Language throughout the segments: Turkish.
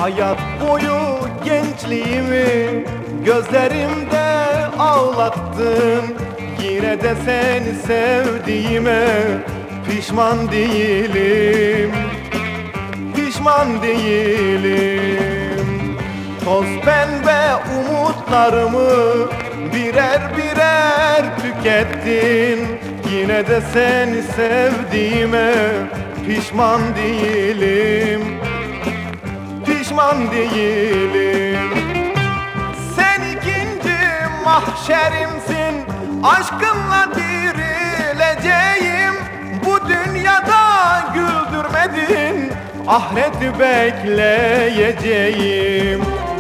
Hayat boyu gençliğimi gözlerimde ağlattın. Yine de seni sevdiğime pişman değilim, pişman değilim. Toz pembe umutlarımı birer birer tükettin. Yine de seni sevdiğime pişman değilim, pişman değilim. Sen ikinci mahşerimsin, aşkınla dirileceğim. Bu dünyada güldürmedin, ahireti bekleyeceğim.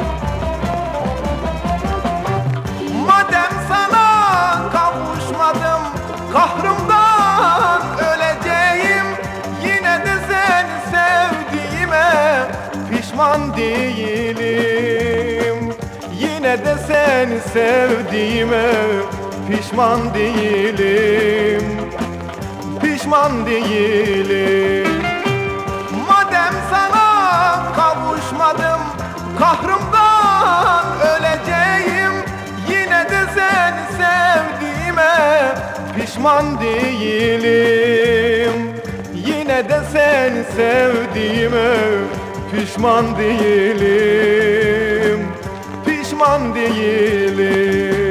Madem sana kavuşmadım, kahrımdan öleceğim. Yine de seni sevdiğime pişman değilim. Yine de seni sevdiğime pişman değilim, pişman değilim. Madem sana kavuşmadım, kahrımdan öleceğim. Yine de seni sevdiğime pişman değilim. Yine de seni sevdiğime pişman değilim, pişman değilim.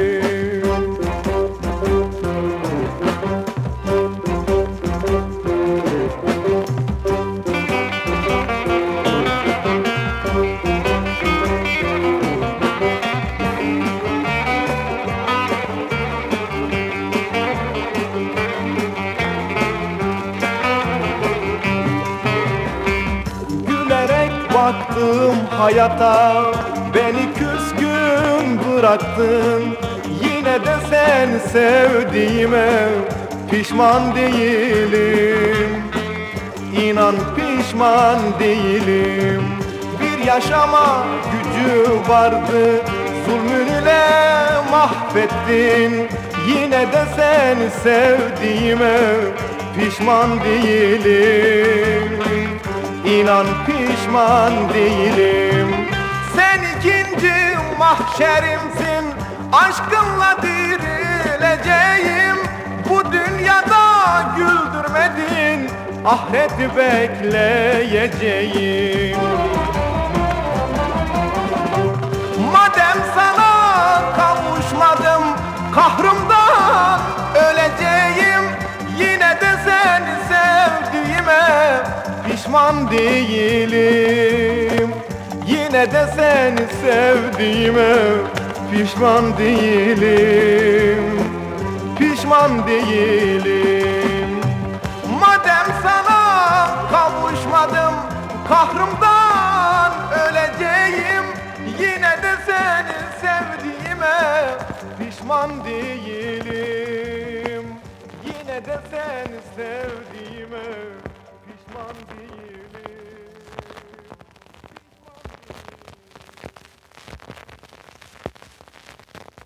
Baktım hayata, beni küskün bıraktın. Yine de seni sevdiğime pişman değilim. İnan pişman değilim. Bir yaşama gücü vardı, zulmünle mahvettin. Yine de seni sevdiğime pişman değilim. İnan pişman değilim. Sen ikinci mahşerimsin, aşkınla dirileceğim. Bu dünyada güldürmedin, ahireti bekleyeceğim. Madem sana kavuşmadım, kahrımdan öleceğim. Yine de seni sevdiğime pişman değilim. Yine de seni sevdiğime pişman değilim, pişman değilim. Madem sana kavuşmadım, kahrımdan öleceğim. Yine de seni sevdiğime pişman değilim. Yine de seni sevdiğime pişman değilim.